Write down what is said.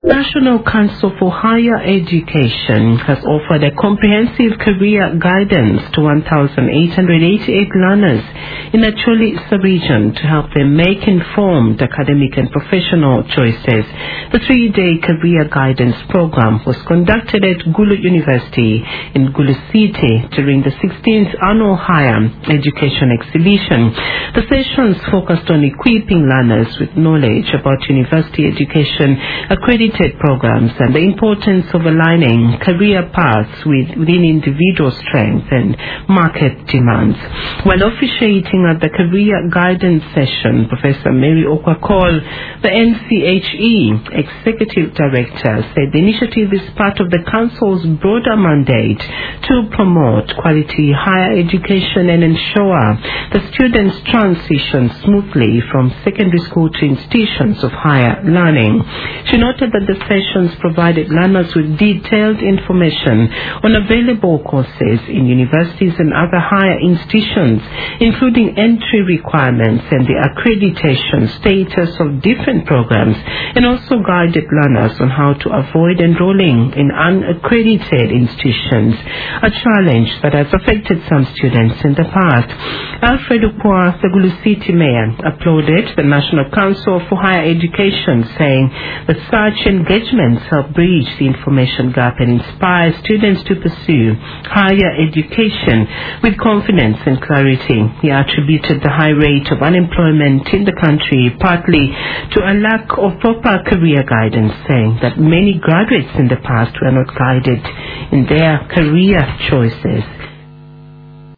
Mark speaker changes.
Speaker 1: National Council for Higher Education has offered a comprehensive career guidance to 1,888 learners in the Acholi sub-region to help them make informed academic and professional choices. The 3-day career guidance program was conducted at Gulu University in Gulu City during the 16th Annual Higher Education Exhibition. The sessions focused on equipping learners with knowledge about university education, accredited programs, and the importance of aligning career paths within individual strengths and market demands. While officiating at the career guidance session, Professor Mary Okwakol, the NCHE Executive Director, said the initiative is part of the Council's broader mandate to promote quality higher education and ensure the students transition smoothly from secondary school to institutions of higher learning. She noted that the sessions provided learners with detailed information on available courses in universities and other higher institutions, including entry requirements and the accreditation status of different programs, and also guided learners on how to avoid enrolling in unaccredited institutions, a challenge that has affected some students in the past. Alfred Ukwa, the Gulu City Mayor, applauded the National Council for Higher Education, saying that such engagements help bridge the information gap and inspire students to pursue higher education with confidence and clarity. He attributed the high rate of unemployment in the country partly to a lack of proper career guidance, saying that many graduates in the past were not guided in their career choices.